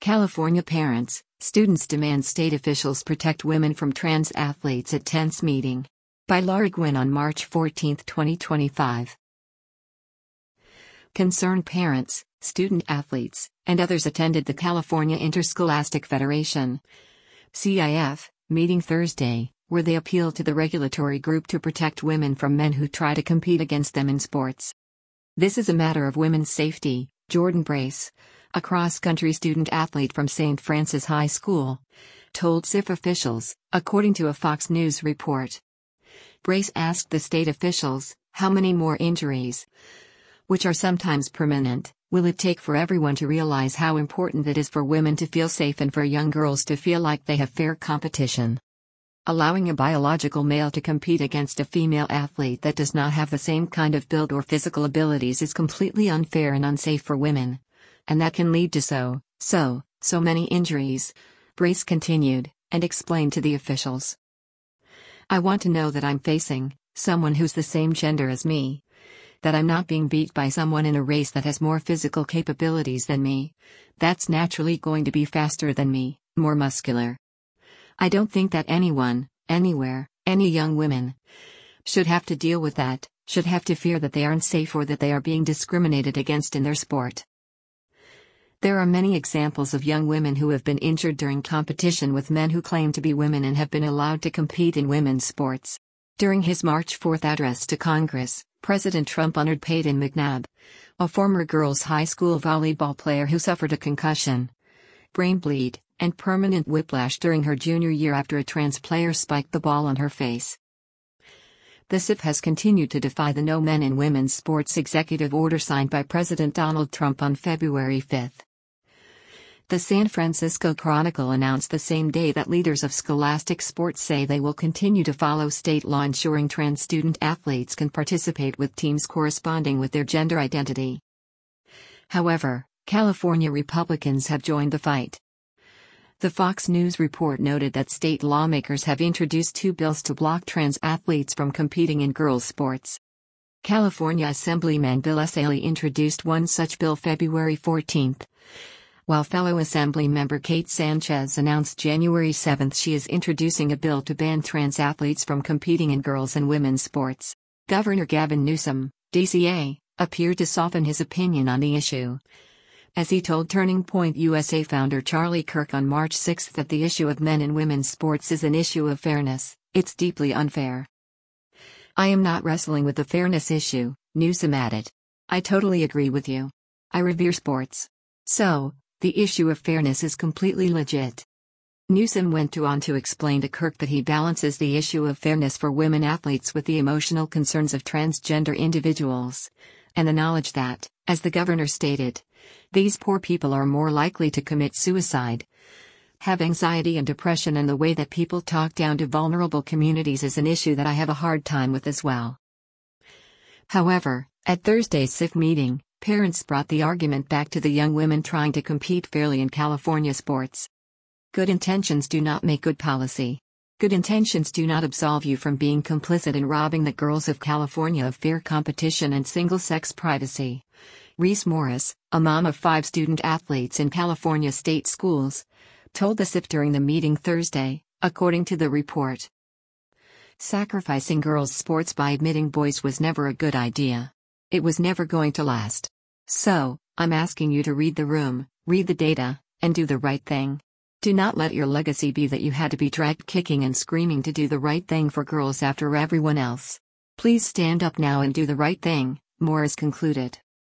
California parents, students demand state officials protect women from trans athletes at tense meeting. By Laura Gwynn on March 14, 2025. Concerned parents, student athletes, and others attended the California Interscholastic Federation (CIF) meeting Thursday, where they appealed to the regulatory group to protect women from men who try to compete against them in sports. "This is a matter of women's safety," Jordan Brace, a cross-country student athlete from St. Francis High School, told CIF officials, according to a Fox News report. Brace asked the state officials, "How many more injuries, which are sometimes permanent, will it take for everyone to realize how important it is for women to feel safe and for young girls to feel like they have fair competition? Allowing a biological male to compete against a female athlete that does not have the same kind of build or physical abilities is completely unfair and unsafe for women. And that can lead to so many injuries," Brace continued, and explained to the officials. "I want to know that I'm facing someone who's the same gender as me. That I'm not being beat by someone in a race that has more physical capabilities than me. That's naturally going to be faster than me, more muscular. I don't think that anyone, anywhere, any young women, should have to deal with that, should have to fear that they aren't safe or that they are being discriminated against in their sport. There are many examples of young women who have been injured during competition with men who claim to be women and have been allowed to compete in women's sports." During his March 4 address to Congress, President Trump honored Peyton McNabb, a former girls' high school volleyball player who suffered a concussion, brain bleed, and permanent whiplash during her junior year after a trans player spiked the ball on her face. The CIF has continued to defy the No Men in Women's Sports executive order signed by President Donald Trump on February 5. The San Francisco Chronicle announced the same day that leaders of scholastic sports say they will continue to follow state law ensuring trans student athletes can participate with teams corresponding with their gender identity. However, California Republicans have joined the fight. The Fox News report noted that state lawmakers have introduced 2 bills to block trans athletes from competing in girls' sports. California Assemblyman Bill Essayli introduced one such bill February 14, while fellow Assemblymember Kate Sanchez announced January 7 she is introducing a bill to ban trans athletes from competing in girls' and women's sports. Governor Gavin Newsom, DCA, appeared to soften his opinion on the issue, as he told Turning Point USA founder Charlie Kirk on March 6 that the issue of men and women's sports is an issue of fairness. "It's deeply unfair. I am not wrestling with the fairness issue," Newsom added. "I totally agree with you. I revere sports. So, the issue of fairness is completely legit." Newsom went on to explain to Kirk that he balances the issue of fairness for women athletes with the emotional concerns of transgender individuals, and the knowledge that, as the governor stated, these poor people are more likely to commit suicide, have anxiety and depression, and the way that people talk down to vulnerable communities is an issue that I have a hard time with as well. However, at Thursday's CIF meeting, parents brought the argument back to the young women trying to compete fairly in California sports. Good intentions do not make good policy. Good intentions do not absolve you from being complicit in robbing the girls of California of fair competition and single-sex privacy. Reese Morris, a mom of 5 student athletes in California state schools, told the CIF during the meeting Thursday, according to the report. "Sacrificing girls' sports by admitting boys was never a good idea. It was never going to last. So, I'm asking you to read the room, read the data, and do the right thing. Do not let your legacy be that you had to be dragged kicking and screaming to do the right thing for girls after everyone else. Please stand up now and do the right thing," Morris concluded.